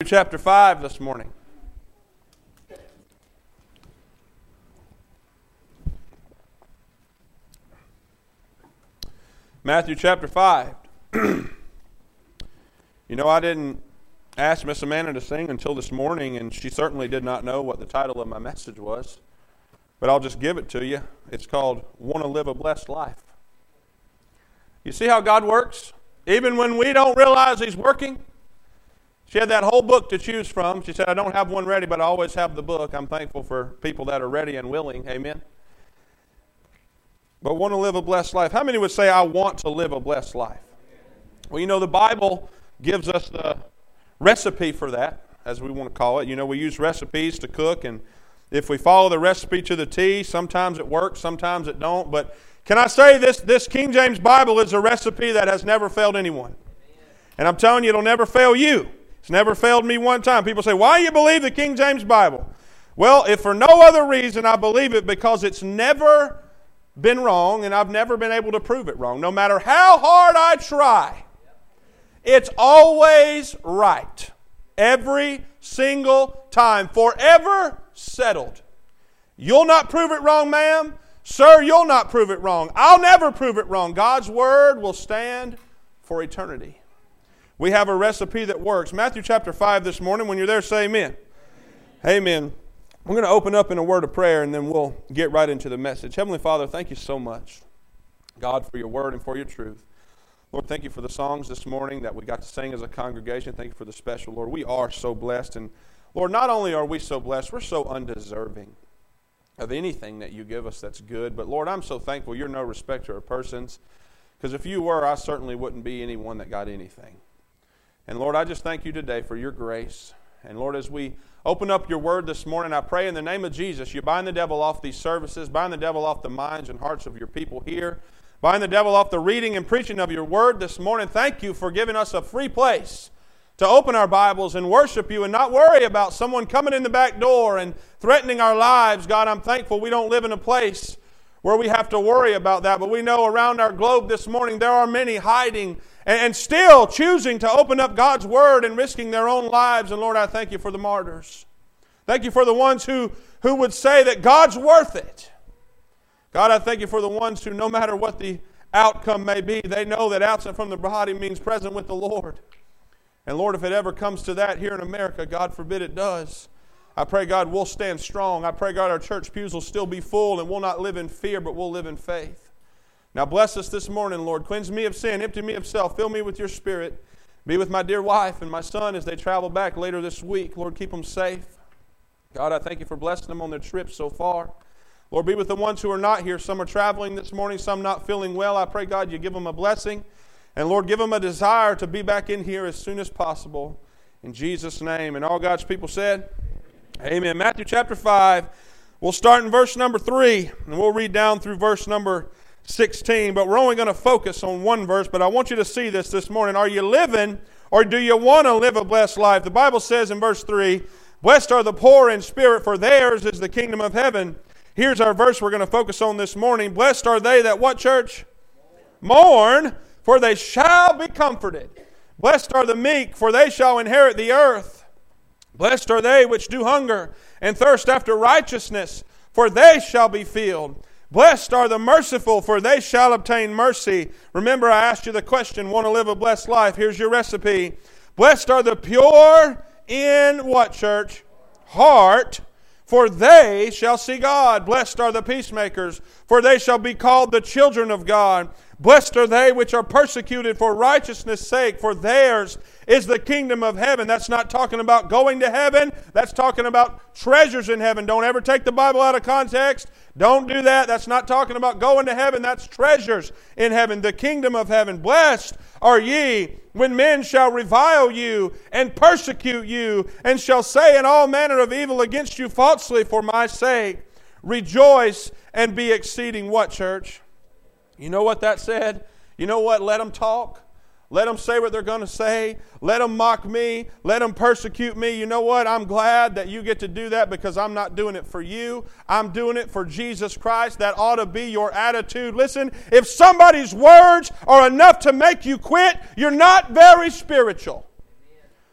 Chapter 5 this morning. Matthew chapter 5. You know, I didn't ask Miss Amanda to sing until this morning, and she certainly did not know what the title of my message was. But I'll just give it to you. It's called, Want to Live a Blessed Life. You see how God works? Even when we don't realize He's working. She had that whole book to choose from. She said, I don't have one ready, but I always have the book. I'm thankful for people that are ready and willing. Amen. But want to live a blessed life. How many would say, I want to live a blessed life? Well, you know, the Bible gives us the recipe for that, as we want to call it. You know, we use recipes to cook, and if we follow the recipe to the T, sometimes it works, sometimes it don't. But can I say this King James Bible is a recipe that has never failed anyone. And I'm telling you, it'll never fail you. It's never failed me one time. People say, why do you believe the King James Bible? Well, if for no other reason, I believe it because it's never been wrong, and I've never been able to prove it wrong. No matter how hard I try, it's always right. Every single time. Forever settled. You'll not prove it wrong, ma'am. Sir, you'll not prove it wrong. I'll never prove it wrong. God's Word will stand for eternity. We have a recipe that works. Matthew chapter 5 this morning. When you're there, say amen. Amen. We're going to open up in a word of prayer, and then we'll get right into the message. Heavenly Father, thank you so much, God, for your word and for your truth. Lord, thank you for the songs this morning that we got to sing as a congregation. Thank you for the special, Lord. We are so blessed. And, Lord, not only are we so blessed, we're so undeserving of anything that you give us that's good. But, Lord, I'm so thankful you're no respecter of persons. Because if you were, I certainly wouldn't be anyone that got anything. And Lord, I just thank you today for your grace. And Lord, as we open up your word this morning, I pray in the name of Jesus, you bind the devil off these services, bind the devil off the minds and hearts of your people here, bind the devil off the reading and preaching of your word this morning. Thank you for giving us a free place to open our Bibles and worship you and not worry about someone coming in the back door and threatening our lives. God, I'm thankful we don't live in a place where we have to worry about that. But we know around our globe this morning there are many hiding and still choosing to open up God's Word and risking their own lives. And Lord, I thank you for the martyrs. Thank you for the ones who would say that God's worth it. God, I thank you for the ones who, no matter what the outcome may be, they know that absent from the body means present with the Lord. And Lord, if it ever comes to that here in America, God forbid it does, I pray, God, we'll stand strong. I pray, God, our church pews will still be full and we'll not live in fear, but we'll live in faith. Now bless us this morning, Lord. Cleanse me of sin, empty me of self, fill me with your Spirit. Be with my dear wife and my son as they travel back later this week. Lord, keep them safe. God, I thank you for blessing them on their trip so far. Lord, be with the ones who are not here. Some are traveling this morning, some not feeling well. I pray, God, you give them a blessing. And Lord, give them a desire to be back in here as soon as possible. In Jesus' name. And all God's people said, amen. Matthew chapter 5. We'll start in verse number 3. And we'll read down through verse number 16, but we're only going to focus on one verse, but I want you to see this morning. Are you living, or do you want to live a blessed life? The Bible says in verse 3, blessed are the poor in spirit, for theirs is the kingdom of heaven. Here's our verse we're going to focus on this morning. Blessed are they that what, church? Mourn, for they shall be comforted. Blessed are the meek, for they shall inherit the earth. Blessed are they which do hunger and thirst after righteousness, for they shall be filled. Blessed are the merciful, for they shall obtain mercy. Remember, I asked you the question, want to live a blessed life? Here's your recipe. Blessed are the pure in what, church? Heart, for they shall see God. Blessed are the peacemakers, for they shall be called the children of God. Blessed are they which are persecuted for righteousness' sake, for theirs is the kingdom of heaven. That's not talking about going to heaven. That's talking about treasures in heaven. Don't ever take the Bible out of context. Don't do that. That's not talking about going to heaven. That's treasures in heaven, the kingdom of heaven. Blessed are ye when men shall revile you and persecute you and shall say in all manner of evil against you falsely for my sake. Rejoice and be exceeding what, church? You know what that said? You know what? Let them talk. Let them say what they're going to say. Let them mock me. Let them persecute me. You know what? I'm glad that you get to do that because I'm not doing it for you. I'm doing it for Jesus Christ. That ought to be your attitude. Listen, if somebody's words are enough to make you quit, you're not very spiritual.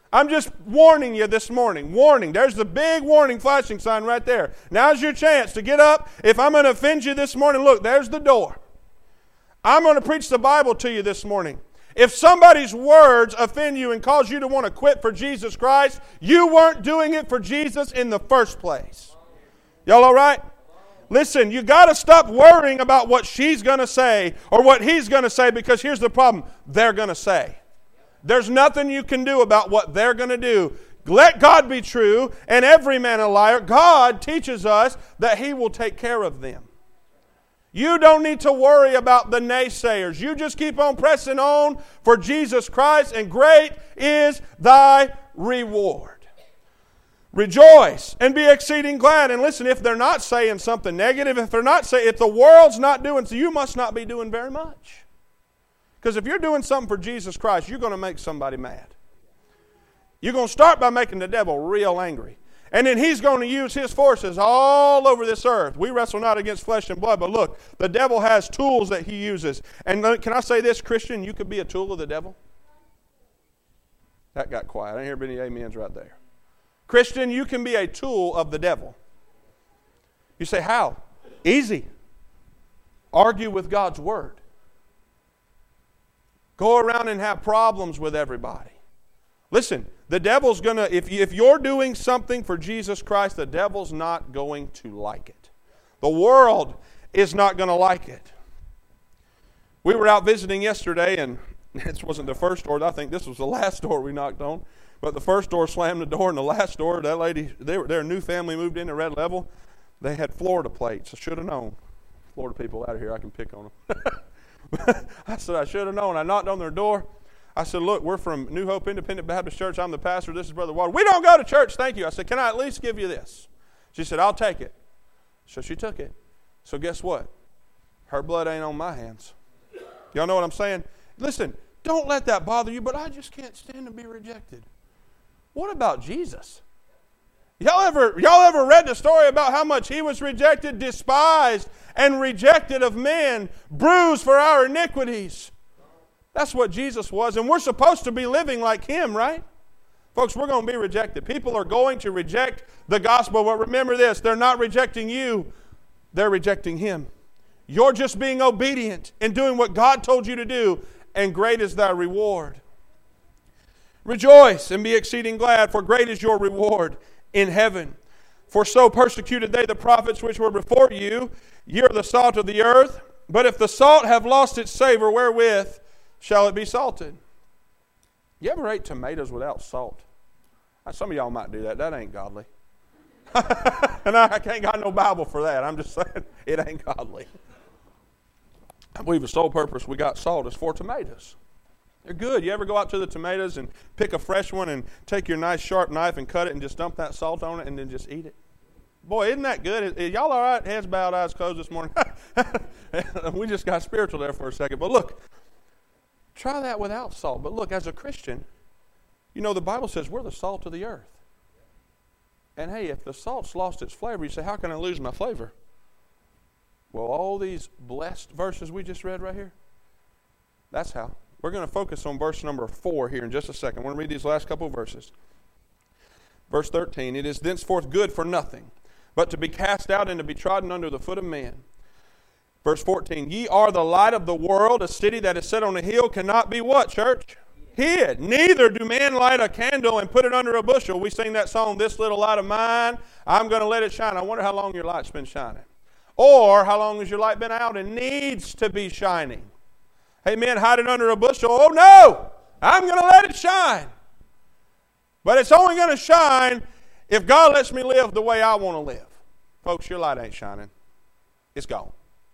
I'm just warning you this morning. Warning. There's the big warning flashing sign right there. Now's your chance to get up. If I'm going to offend you this morning, look, there's the door. I'm going to preach the Bible to you this morning. If somebody's words offend you and cause you to want to quit for Jesus Christ, you weren't doing it for Jesus in the first place. Y'all all right? Listen, you got to stop worrying about what she's going to say or what he's going to say, because here's the problem. They're going to say. There's nothing you can do about what they're going to do. Let God be true and every man a liar. God teaches us that He will take care of them. You don't need to worry about the naysayers. You just keep on pressing on for Jesus Christ, and great is thy reward. Rejoice and be exceeding glad. And listen, if they're not saying something negative, if the world's not doing so, you must not be doing very much. Because if you're doing something for Jesus Christ, you're going to make somebody mad. You're going to start by making the devil real angry. And then he's going to use his forces all over this earth. We wrestle not against flesh and blood, but look, the devil has tools that he uses. And can I say this, Christian, you could be a tool of the devil? That got quiet. I didn't hear any amens right there. Christian, you can be a tool of the devil. You say, how? Easy. Argue with God's Word. Go around and have problems with everybody. Listen, the devil's going to, if you're doing something for Jesus Christ, the devil's not going to like it. The world is not going to like it. We were out visiting yesterday, and this wasn't the first door. I think this was the last door we knocked on. But the first door slammed the door, and the last door, that lady, their new family moved into Red Level. They had Florida plates. I should have known. Florida people out of here, I can pick on them. I said, I should have known. I knocked on their door. I said, look, we're from New Hope Independent Baptist Church. I'm the pastor. This is Brother Water. We don't go to church, thank you. I said, can I at least give you this? She said, I'll take it. So she took it. So guess what? Her blood ain't on my hands. Y'all know what I'm saying? Listen, don't let that bother you, but I just can't stand to be rejected. What about Jesus? Y'all ever read the story about how much He was rejected, despised, and rejected of men, bruised for our iniquities? That's what Jesus was, and we're supposed to be living like Him, right? Folks, we're going to be rejected. People are going to reject the gospel, but remember this, they're not rejecting you, they're rejecting Him. You're just being obedient and doing what God told you to do, and great is thy reward. Rejoice and be exceeding glad, for great is your reward in heaven. For so persecuted they the prophets which were before you. Ye are the salt of the earth. But if the salt have lost its savor, wherewith shall it be salted? You ever ate tomatoes without salt? Some of y'all might do that. That ain't godly. And I can't got no Bible for that. I'm just saying it ain't godly. I believe the sole purpose we got salt is for tomatoes. They're good. You ever go out to the tomatoes and pick a fresh one and take your nice sharp knife and cut it and just dump that salt on it and then just eat it? Boy, isn't that good? Y'all all right? Heads bowed, eyes closed this morning. We just got spiritual there for a second. But look, try that without salt. But look, as a Christian, you know the Bible says we're the salt of the earth. And hey, if the salt's lost its flavor, you say, how can I lose my flavor? Well, all these blessed verses we just read right here, that's how. We're going to focus on verse number 4 here in just a second. I want to read these last couple of verses. Verse 13, it is thenceforth good for nothing, but to be cast out and to be trodden under the foot of men. Verse 14, ye are the light of the world. A city that is set on a hill cannot be what, church? Hid. Neither do men light a candle and put it under a bushel. We sing that song, this little light of mine, I'm going to let it shine. I wonder how long your light's been shining. Or how long has your light been out and needs to be shining? Hey, men, hide it under a bushel. Oh, no, I'm going to let it shine. But it's only going to shine if God lets me live the way I want to live. Folks, your light ain't shining. It's gone.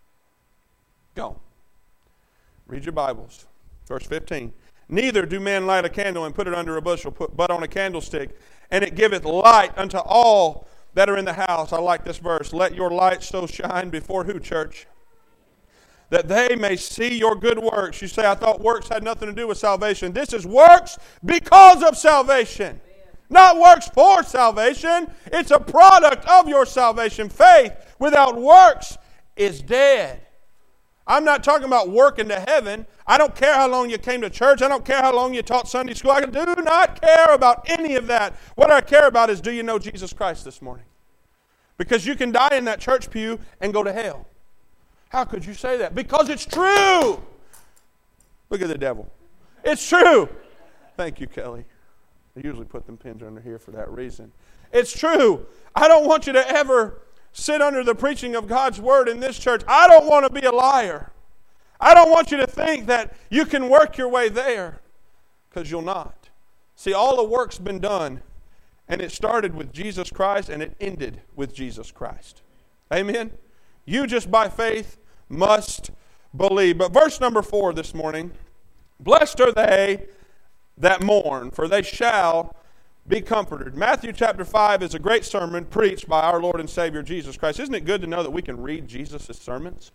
Gone. Read your Bibles. Verse 15. Neither do men light a candle and put it under a bushel, but on a candlestick, and it giveth light unto all that are in the house. I like this verse. Let your light so shine before who, church? That they may see your good works. You say, I thought works had nothing to do with salvation. This is works because of salvation. Not works for salvation. It's a product of your salvation. Faith without works is dead. I'm not talking about working to heaven. I don't care how long you came to church. I don't care how long you taught Sunday school. I do not care about any of that. What I care about is, do you know Jesus Christ this morning? Because you can die in that church pew and go to hell. How could you say that? Because it's true. Look at the devil. It's true. Thank you, Kelly. I usually put them pins under here for that reason. It's true. I don't want you to ever sit under the preaching of God's word in this church. I don't want to be a liar. I don't want you to think that you can work your way there, because you'll not. See, all the work's been done, and it started with Jesus Christ, and it ended with Jesus Christ. Amen? You just by faith must believe. But verse number 4 this morning, blessed are they that mourn, for they shall be comforted. Matthew chapter 5 is a great sermon preached by our Lord and Savior Jesus Christ. Isn't it good to know that we can read Jesus' sermons?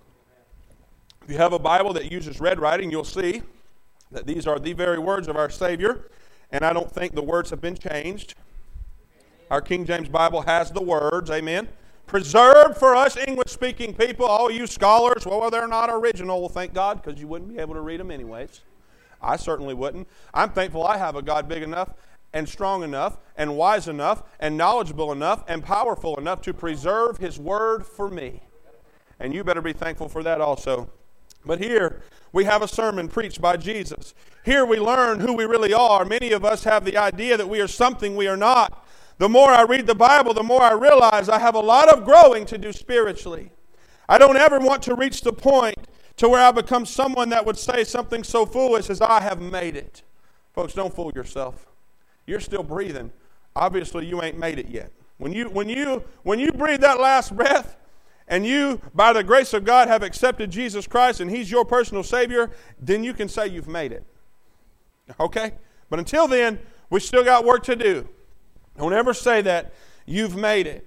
If you have a Bible that uses red writing, you'll see that these are the very words of our Savior, and I don't think the words have been changed. Our King James Bible has the words, amen, preserved for us English-speaking people. All you scholars, well, they're not original. Well, thank God, because you wouldn't be able to read them anyways. I certainly wouldn't. I'm thankful I have a God big enough and strong enough and wise enough and knowledgeable enough and powerful enough to preserve His Word for me. And you better be thankful for that also. But here we have a sermon preached by Jesus. Here we learn who we really are. Many of us have the idea that we are something we are not. The more I read the Bible, the more I realize I have a lot of growing to do spiritually. I don't ever want to reach the point to where I become someone that would say something so foolish as I have made it. Folks, don't fool yourself. You're still breathing. Obviously, you ain't made it yet. When you breathe that last breath, and you, by the grace of God, have accepted Jesus Christ and He's your personal Savior, then you can say you've made it. Okay? But until then, we still got work to do. Don't ever say that you've made it.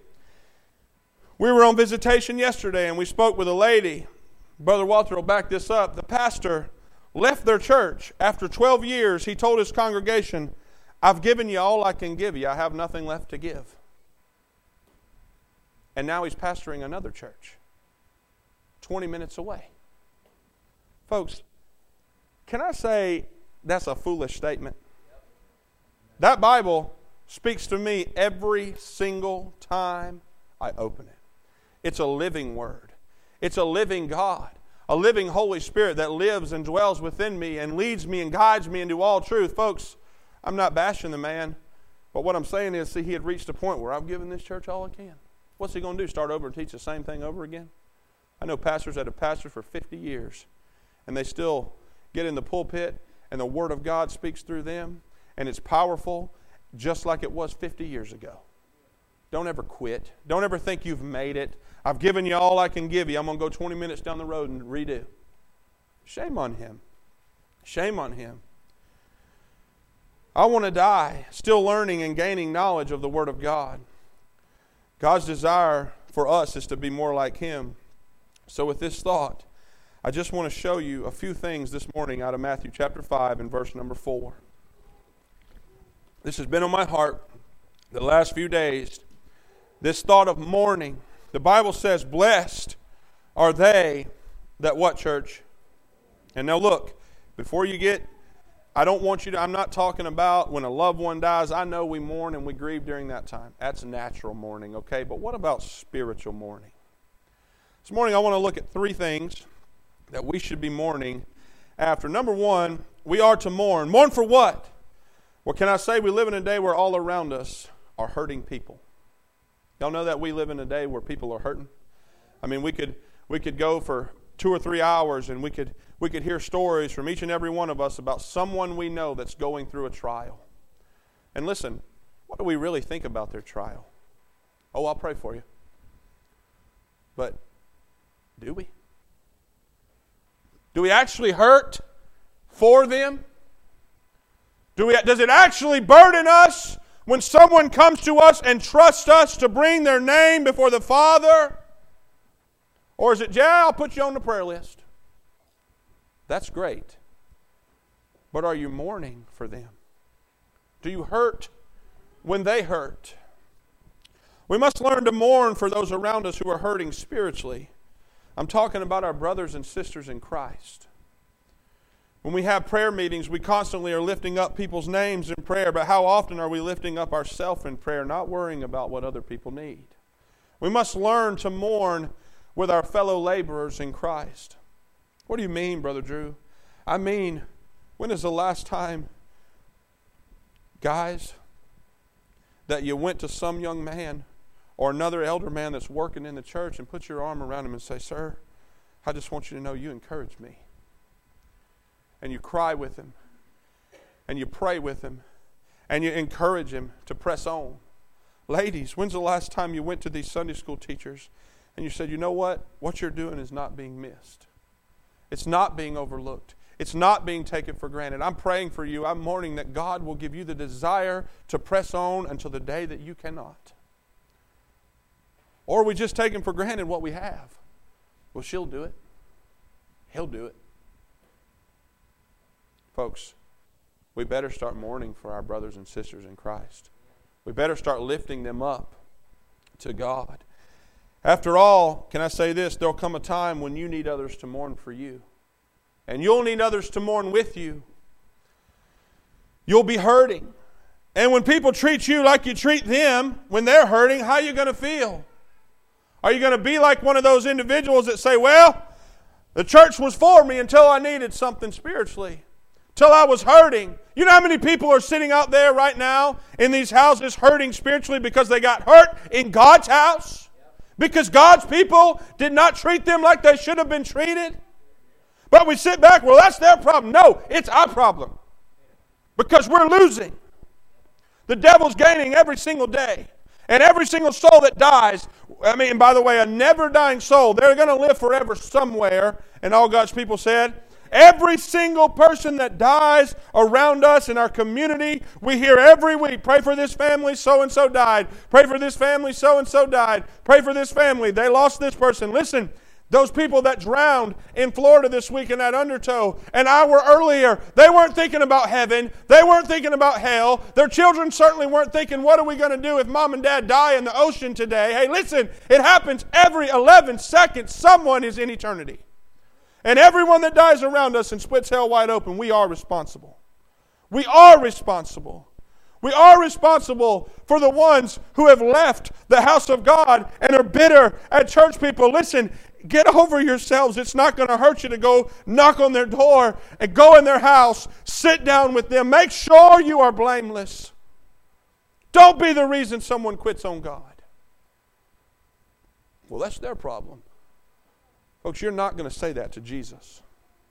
We were on visitation yesterday and we spoke with a lady. Brother Walter will back this up. The pastor left their church. After 12 years, he told his congregation, I've given you all I can give you. I have nothing left to give. And now he's pastoring another church 20 minutes away. Folks, can I say that's a foolish statement? That Bible speaks to me every single time I open it. It's a living word. It's a living God, a living Holy Spirit that lives and dwells within me and leads me and guides me into all truth. Folks, I'm not bashing the man, but what I'm saying is, see, he had reached a point where I've given this church all I can. What's he going to do, start over and teach the same thing over again? I know pastors that have pastored for 50 years, and they still get in the pulpit, and the Word of God speaks through them, and it's powerful just like it was 50 years ago. Don't ever quit. Don't ever think you've made it. I've given you all I can give you. I'm going to go 20 minutes down the road and redo. Shame on him. Shame on him. I want to die still learning and gaining knowledge of the Word of God. God's desire for us is to be more like Him. So with this thought, I just want to show you a few things this morning out of Matthew chapter 5 and verse number 4. This has been on my heart the last few days. This thought of mourning. The Bible says, blessed are they that what, church? And now look, before you get, I don't want you to, I'm not talking about when a loved one dies. I know we mourn and we grieve during that time. That's natural mourning, okay? But what about spiritual mourning? This morning I want to look at 3 things that we should be mourning after. Number 1, we are to mourn. Mourn for what? Well, can I say we live in a day where all around us are hurting people? Y'all know that we live in a day where people are hurting? I mean, we could go for 2 or 3 hours and we could hear stories from each and every one of us about someone we know that's going through a trial. And listen, what do we really think about their trial? Oh, I'll pray for you. But do we? Do we actually hurt for them? Does it actually burden us when someone comes to us and trusts us to bring their name before the Father? Or is it, yeah, I'll put you on the prayer list? That's great. But are you mourning for them? Do you hurt when they hurt? We must learn to mourn for those around us who are hurting spiritually. I'm talking about our brothers and sisters in Christ. When we have prayer meetings, we constantly are lifting up people's names in prayer, but how often are we lifting up ourselves in prayer, not worrying about what other people need? We must learn to mourn with our fellow laborers in Christ. What do you mean, Brother Drew? I mean, when is the last time, guys, that you went to some young man or another elder man that's working in the church and put your arm around him and say, "Sir, I just want you to know you encourage me." And you cry with him, and you pray with him, and you encourage him to press on. Ladies, when's the last time you went to these Sunday school teachers and you said, "You know what? What you're doing is not being missed. It's not being overlooked. It's not being taken for granted. I'm praying for you. I'm mourning that God will give you the desire to press on until the day that you cannot." Or are we just taking for granted what we have? Well, she'll do it. He'll do it. Folks, we better start mourning for our brothers and sisters in Christ. We better start lifting them up to God. After all, can I say this? There'll come a time when you need others to mourn for you. And you'll need others to mourn with you. You'll be hurting. And when people treat you like you treat them when they're hurting, how are you going to feel? Are you going to be like one of those individuals that say, "Well, the church was for me until I needed something spiritually, till I was hurting"? You know how many people are sitting out there right now in these houses hurting spiritually because they got hurt in God's house? Because God's people did not treat them like they should have been treated? But we sit back, "Well, that's their problem." No, it's our problem. Because we're losing. The devil's gaining every single day. And every single soul that dies, by the way, a never dying soul, they're going to live forever somewhere. And all God's people said, every single person that dies around us in our community, we hear every week, "Pray for this family, so-and-so died. Pray for this family, so-and-so died. Pray for this family, they lost this person." Listen, those people that drowned in Florida this week in that undertow, an hour earlier, they weren't thinking about heaven. They weren't thinking about hell. Their children certainly weren't thinking, "What are we going to do if mom and dad die in the ocean today?" Hey, listen, it happens every 11 seconds. Someone is in eternity. And everyone that dies around us and splits hell wide open, we are responsible. We are responsible. We are responsible for the ones who have left the house of God and are bitter at church people. Listen, get over yourselves. It's not going to hurt you to go knock on their door and go in their house, sit down with them. Make sure you are blameless. Don't be the reason someone quits on God. Well, that's their problem. Folks, you're not going to say that to Jesus.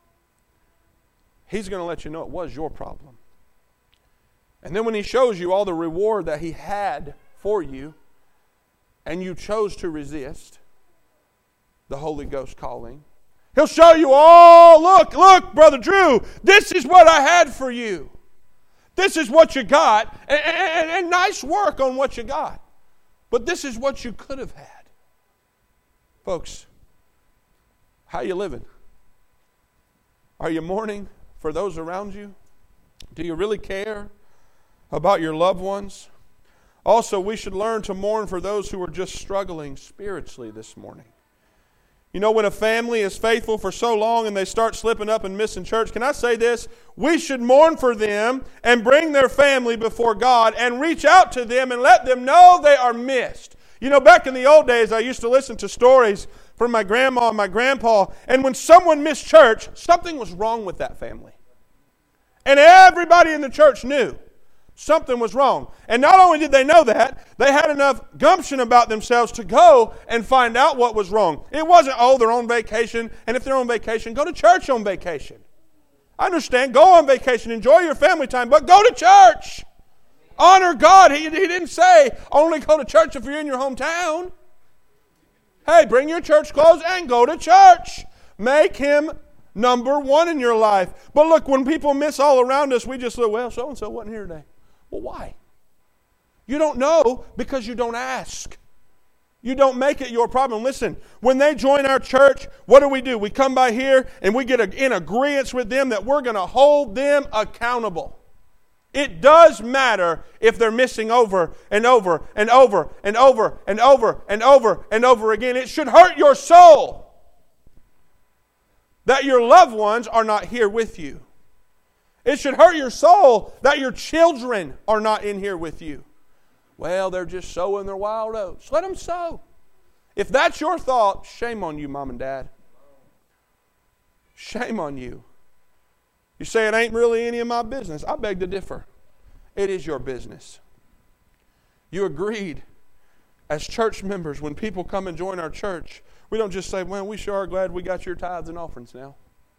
He's going to let you know it was your problem. And then when He shows you all the reward that He had for you, and you chose to resist the Holy Ghost calling, He'll show you, "Oh, look, Brother Drew, this is what I had for you. This is what you got, and nice work on what you got. But this is what you could have had." Folks, how are you living? Are you mourning for those around you? Do you really care about your loved ones? Also, we should learn to mourn for those who are just struggling spiritually this morning. You know, when a family is faithful for so long and they start slipping up and missing church, can I say this? We should mourn for them and bring their family before God and reach out to them and let them know they are missed. You know, back in the old days, I used to listen to stories from my grandma and my grandpa, and when someone missed church, something was wrong with that family. And everybody in the church knew something was wrong. And not only did they know that, they had enough gumption about themselves to go and find out what was wrong. It wasn't, "Oh, they're on vacation, and if they're on vacation, go to church on vacation." I understand, go on vacation, enjoy your family time, but go to church. Honor God. He didn't say only go to church if you're in your hometown. Hey, bring your church clothes and go to church. Make Him number one in your life. But look, when people miss all around us, we just say, "Well, so-and-so wasn't here today." Well, why? You don't know because you don't ask. You don't make it your problem. Listen, when they join our church, what do? We come by here and we get in agreement with them that we're going to hold them accountable. It does matter if they're missing over and over and over and over and over and over and over again. It should hurt your soul that your loved ones are not here with you. It should hurt your soul that your children are not in here with you. Well, they're just sowing their wild oats. Let them sow. If that's your thought, shame on you, Mom and Dad. Shame on you. You say it ain't really any of my business. I beg to differ. It is your business. You agreed as church members, when people come and join our church, we don't just say, well, we sure are glad we got your tithes and offerings now.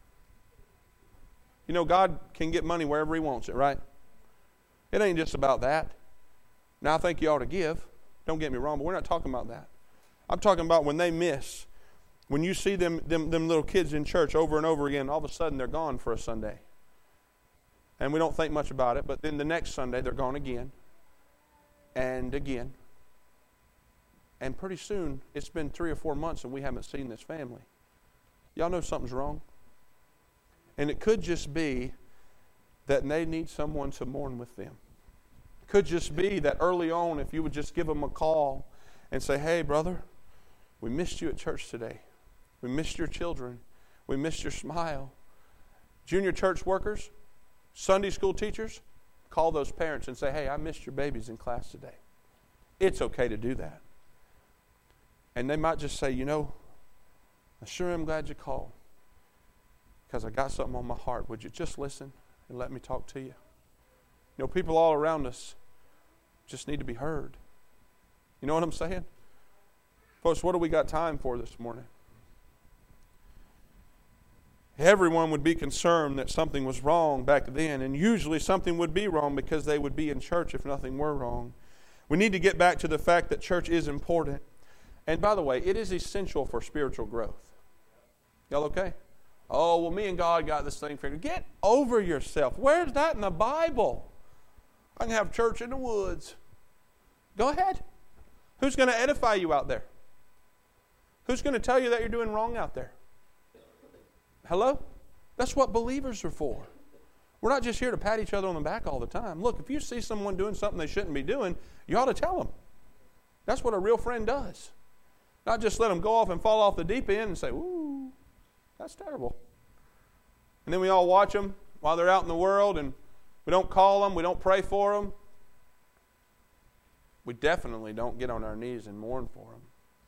You know, God can get money wherever He wants it, right? It ain't just about that. Now, I think you ought to give. Don't get me wrong, but we're not talking about that. I'm talking about when they miss. When you see them little kids in church over and over again, all of a sudden they're gone for a Sunday. And we don't think much about it, but then the next Sunday they're gone again and again. And pretty soon, it's been 3 or 4 months and we haven't seen this family. Y'all know something's wrong? And it could just be that they need someone to mourn with them. It could just be that early on, if you would just give them a call and say, hey, brother, we missed you at church today. We missed your children. We missed your smile. Junior church workers, Sunday school teachers, call those parents and say, hey, I missed your babies in class today. It's okay to do that. And they might just say, you know, I sure am glad you called because I got something on my heart. Would you just listen and let me talk to you? You know, people all around us just need to be heard. You know what I'm saying? Folks, what do we got time for this morning? Everyone would be concerned that something was wrong back then, and usually something would be wrong because they would be in church if nothing were wrong. We need to get back to the fact that church is important. And by the way, it is essential for spiritual growth. Y'all okay? Oh, well, me and God got this thing figured. Get over yourself. Where's that in the Bible? I can have church in the woods. Go ahead. Who's going to edify you out there? Who's going to tell you that you're doing wrong out there? Hello? That's what believers are for. We're not just here to pat each other on the back all the time. Look, if you see someone doing something they shouldn't be doing, you ought to tell them. That's what a real friend does. Not just let them go off and fall off the deep end and say, ooh, that's terrible. And then we all watch them while they're out in the world, and we don't call them, we don't pray for them. We definitely don't get on our knees and mourn for them.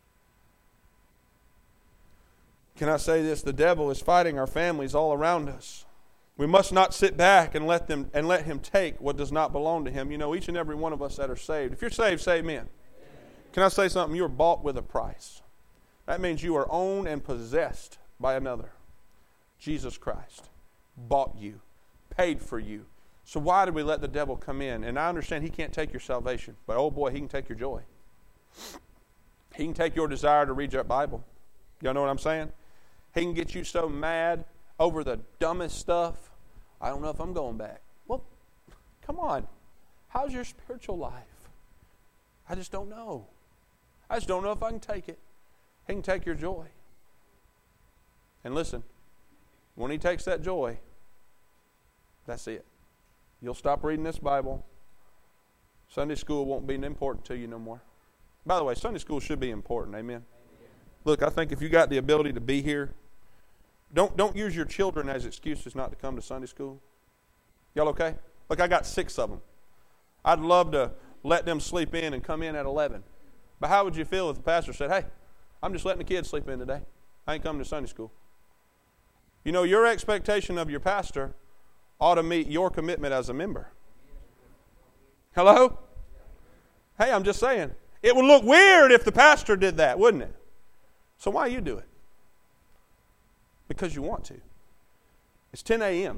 Can I say this? The devil is fighting our families all around us. We must not sit back and let him take what does not belong to him. You know, each and every one of us that are saved. If you're saved, say amen. Can I say something? You are bought with a price. That means you are owned and possessed by another. Jesus Christ bought you, paid for you. So why did we let the devil come in? And I understand he can't take your salvation, but oh boy, he can take your joy. He can take your desire to read your Bible. Y'all know what I'm saying? He can get you so mad over the dumbest stuff. I don't know if I'm going back. Well, come on. How's your spiritual life? I just don't know. I just don't know if I can take it. He can take your joy. And listen, when he takes that joy, that's it. You'll stop reading this Bible. Sunday school won't be important to you no more. By the way, Sunday school should be important. Amen. Look, I think if you got the ability to be here, don't use your children as excuses not to come to Sunday school. Y'all okay? Look, I got 6 of them. I'd love to let them sleep in and come in at 11. But how would you feel if the pastor said, hey, I'm just letting the kids sleep in today. I ain't coming to Sunday school. You know, your expectation of your pastor ought to meet your commitment as a member. Hello? Hey, I'm just saying. It would look weird if the pastor did that, wouldn't it? So why you do it? Because you want to. It's 10 a.m.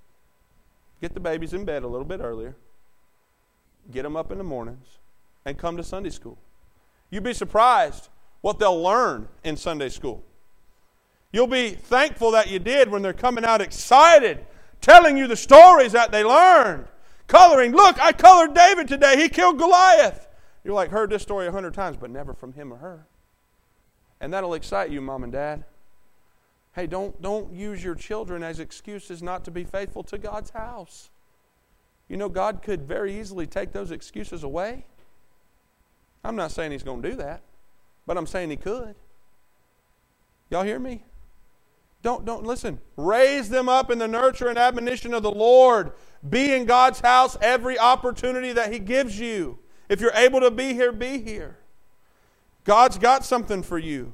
Get the babies in bed a little bit earlier. Get them up in the mornings and come to Sunday school. You'd be surprised what they'll learn in Sunday school. You'll be thankful that you did when they're coming out excited, telling you the stories that they learned. Coloring. Look, I colored David today. He killed Goliath. You're like, heard this story 100 times, but never from him or her. And that'll excite you, Mom and Dad. Hey, don't use your children as excuses not to be faithful to God's house. You know, God could very easily take those excuses away. I'm not saying He's going to do that, but I'm saying He could. Y'all hear me? Don't listen. Raise them up in the nurture and admonition of the Lord. Be in God's house every opportunity that He gives you. If you're able to be here, be here. God's got something for you.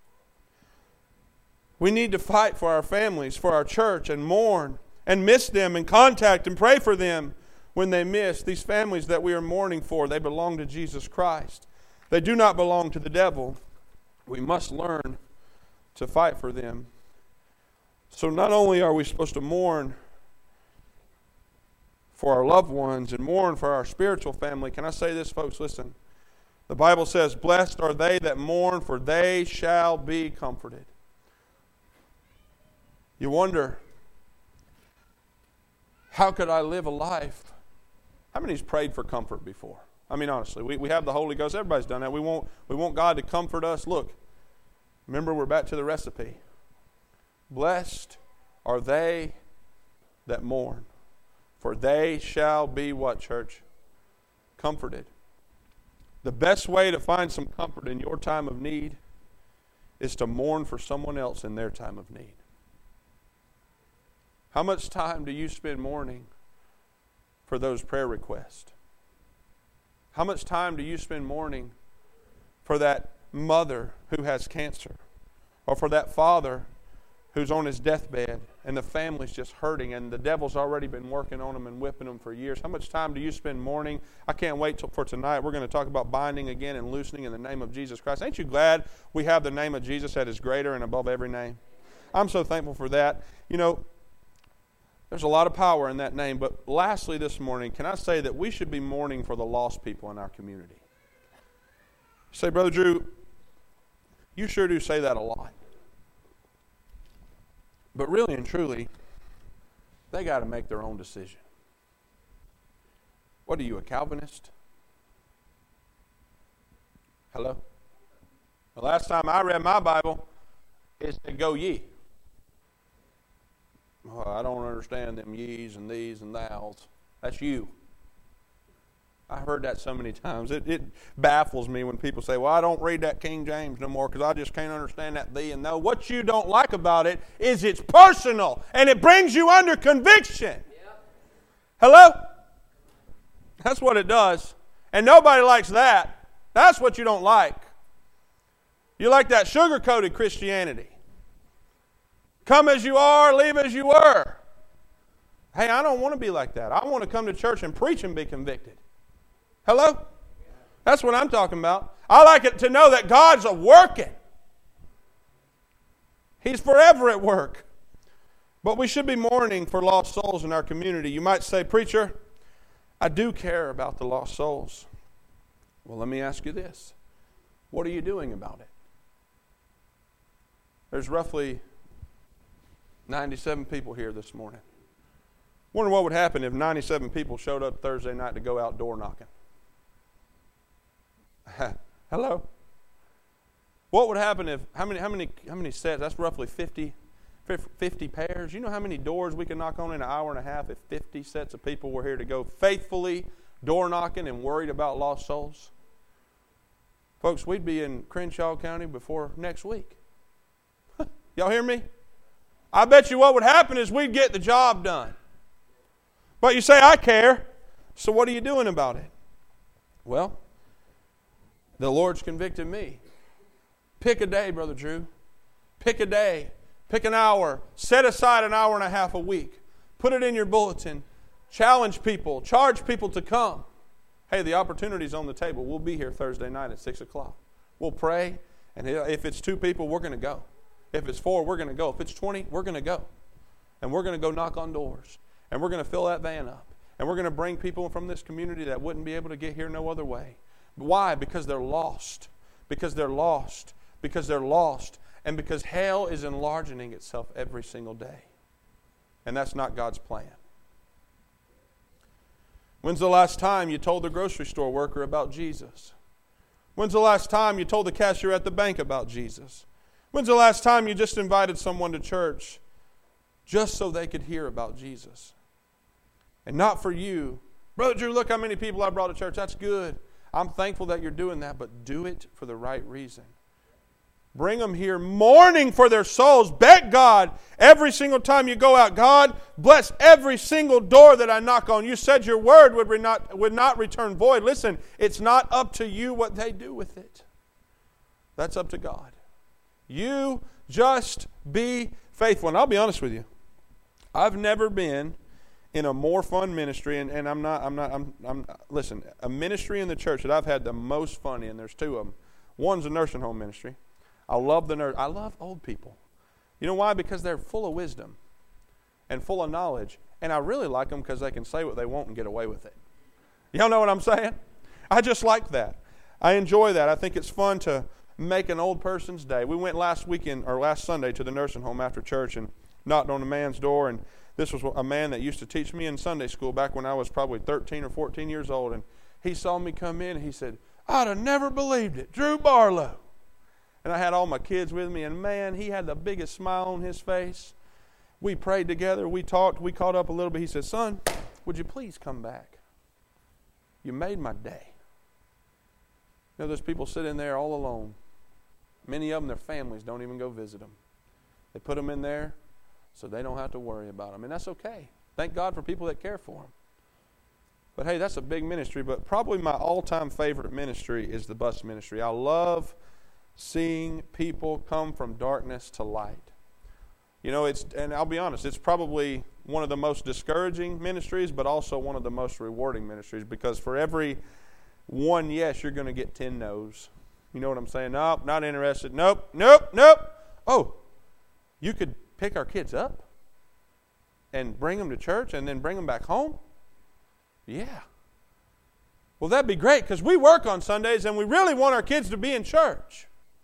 We need to fight for our families, for our church, and mourn and miss them and contact and pray for them when they miss. These families that we are mourning for, they belong to Jesus Christ. They do not belong to the devil. We must learn to fight for them. So not only are we supposed to mourn for our loved ones and mourn for our spiritual family, can I say this, folks? Listen. The Bible says, "Blessed are they that mourn, for they shall be comforted." You wonder, how could I live a life? How many's prayed for comfort before? I mean, honestly, we have the Holy Ghost. Everybody's done that. We want God to comfort us. Look, remember, we're back to the recipe. Blessed are they that mourn, for they shall be what, church? Comforted. The best way to find some comfort in your time of need is to mourn for someone else in their time of need. How much time do you spend mourning for those prayer requests? How much time do you spend mourning for that mother who has cancer? Or for that father who's on his deathbed and the family's just hurting and the devil's already been working on them and whipping them for years? How much time do you spend mourning? I can't wait for tonight. We're going to talk about binding again and loosening in the name of Jesus Christ. Ain't you glad we have the name of Jesus that is greater and above every name? I'm so thankful for that. You know, there's a lot of power in that name. But lastly this morning, can I say that we should be mourning for the lost people in our community? You say, Brother Drew, you sure do say that a lot. But really and truly, they got to make their own decision. What are you, a Calvinist? Hello? The last time I read my Bible, it said, "Go ye." Well, I don't understand them ye's and these and thous. That's you. I've heard that so many times. It baffles me when people say, "Well, I don't read that King James no more because I just can't understand that thee and thou." What you don't like about it is it's personal and it brings you under conviction. Yep. Hello? That's what it does. And nobody likes that. That's what you don't like. You like that sugar-coated Christianity. Come as you are, leave as you were. Hey, I don't want to be like that. I want to come to church and preach and be convicted. Hello? That's what I'm talking about. I like it to know that God's working. He's forever at work. But we should be mourning for lost souls in our community. You might say, "Preacher, I do care about the lost souls." Well, let me ask you this. What are you doing about it? There's roughly 97 people here this morning. Wonder what would happen if 97 people showed up Thursday night to go out door knocking. Hello? What would happen if, how many sets? That's roughly 50 pairs. You know how many doors we could knock on in an hour and a half if 50 sets of people were here to go faithfully door knocking and worried about lost souls? Folks, we'd be in Crenshaw County before next week. Y'all hear me? I bet you what would happen is we'd get the job done. But you say, "I care." So what are you doing about it? Well, the Lord's convicted me. Pick a day, Brother Drew. Pick a day. Pick an hour. Set aside an hour and a half a week. Put it in your bulletin. Challenge people. Charge people to come. Hey, the opportunity's on the table. We'll be here Thursday night at 6 o'clock. We'll pray. And if it's 2 people, we're going to go. If it's 4, we're going to go. If it's 20, we're going to go. And we're going to go knock on doors. And we're going to fill that van up. And we're going to bring people from this community that wouldn't be able to get here no other way. Why? Because they're lost. Because they're lost. Because they're lost. And because hell is enlarging itself every single day. And that's not God's plan. When's the last time you told the grocery store worker about Jesus? When's the last time you told the cashier at the bank about Jesus? When's the last time you just invited someone to church just so they could hear about Jesus? And not for you. "Brother Drew, look how many people I brought to church." That's good. I'm thankful that you're doing that, but do it for the right reason. Bring them here mourning for their souls. Beg God every single time you go out. God, bless every single door that I knock on. You said your word would not return void. Listen, it's not up to you what they do with it. That's up to God. You just be faithful. And I'll be honest with you. I've never been in a more fun ministry, and listen, a ministry in the church that I've had the most fun in, there's two of them. One's a nursing home ministry. I love old people. You know why? Because they're full of wisdom and full of knowledge. And I really like them because they can say what they want and get away with it. Y'all know what I'm saying? I just like that. I enjoy that. I think it's fun to make an old person's day. We went last Sunday to the nursing home after church and knocked on a man's door. And this was a man that used to teach me in Sunday school back when I was probably 13 or 14 years old. And he saw me come in and he said, "I'd have never believed it. Drew Barlow." And I had all my kids with me, and man, he had the biggest smile on his face. We prayed together, we talked, we caught up a little bit. He said, "Son, would you please come back? You made my day." You know, there's people sitting there all alone. Many of them, their families don't even go visit them. They put them in there so they don't have to worry about them. And that's okay. Thank God for people that care for them. But hey, that's a big ministry. But probably my all-time favorite ministry is the bus ministry. I love seeing people come from darkness to light. You know, and I'll be honest, it's probably one of the most discouraging ministries, but also one of the most rewarding ministries, because for every one yes, you're going to get 10 no's. You know what I'm saying? Nope, not interested. Nope. Oh, you could pick our kids up and bring them to church and then bring them back home? Yeah. Well, that'd be great, because we work on Sundays and we really want our kids to be in church.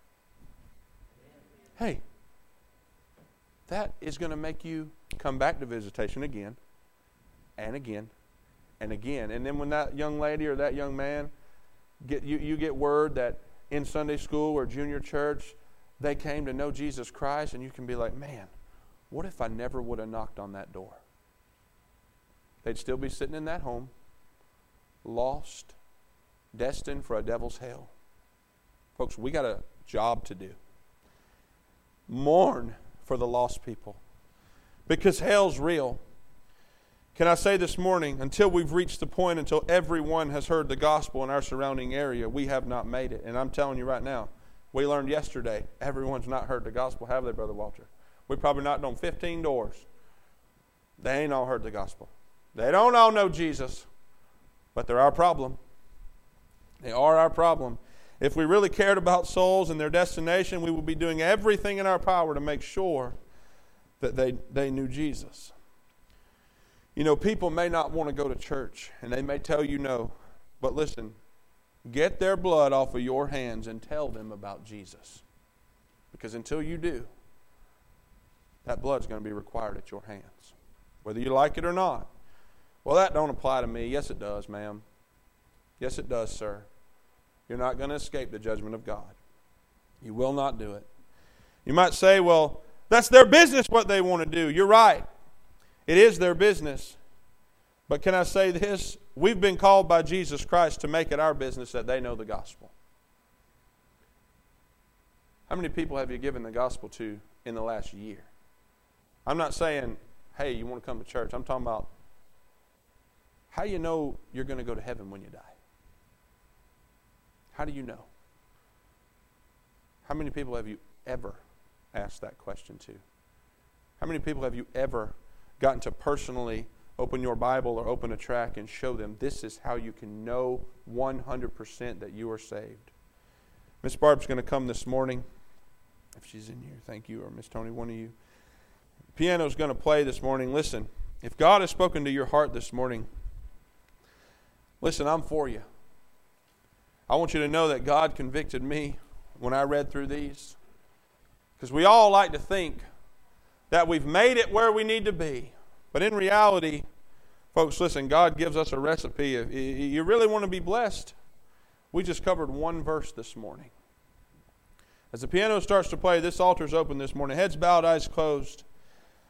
Hey, that is going to make you come back to visitation again and again and again. And then when that young lady or that young man, you get word that in Sunday school or junior church, they came to know Jesus Christ, and you can be like, man, what if I never would have knocked on that door? They'd still be sitting in that home, lost, destined for a devil's hell. Folks, we got a job to do. Mourn for the lost people, because hell's real. Can I say this morning, until we've reached the point, until everyone has heard the gospel in our surrounding area, we have not made it. And I'm telling you right now, we learned yesterday, everyone's not heard the gospel, have they, Brother Walter? We probably knocked on 15 doors. They ain't all heard the gospel. They don't all know Jesus, but they're our problem. They are our problem. If we really cared about souls and their destination, we would be doing everything in our power to make sure that they knew Jesus. You know, people may not want to go to church, and they may tell you no. But listen, get their blood off of your hands and tell them about Jesus. Because until you do, that blood's going to be required at your hands, whether you like it or not. Well, that don't apply to me. Yes, it does, ma'am. Yes, it does, sir. You're not going to escape the judgment of God. You will not do it. You might say, well, that's their business what they want to do. You're right. It is their business. But can I say this? We've been called by Jesus Christ to make it our business that they know the gospel. How many people have you given the gospel to in the last year? I'm not saying, hey, you want to come to church. I'm talking about how you know you're going to go to heaven when you die. How do you know? How many people have you ever asked that question to? How many people have you ever gotten to personally open your Bible or open a tract and show them this is how you can know 100% that you are saved? Miss Barb's going to come this morning. If she's in here, thank you. Or Miss Tony, one of you. Piano's going to play this morning. Listen, if God has spoken to your heart this morning, listen, I'm for you. I want you to know that God convicted me when I read through these. Because we all like to think that we've made it where we need to be. But in reality, folks, listen, God gives us a recipe. If you really want to be blessed, we just covered one verse this morning. As the piano starts to play, this altar's open this morning. Heads bowed, eyes closed.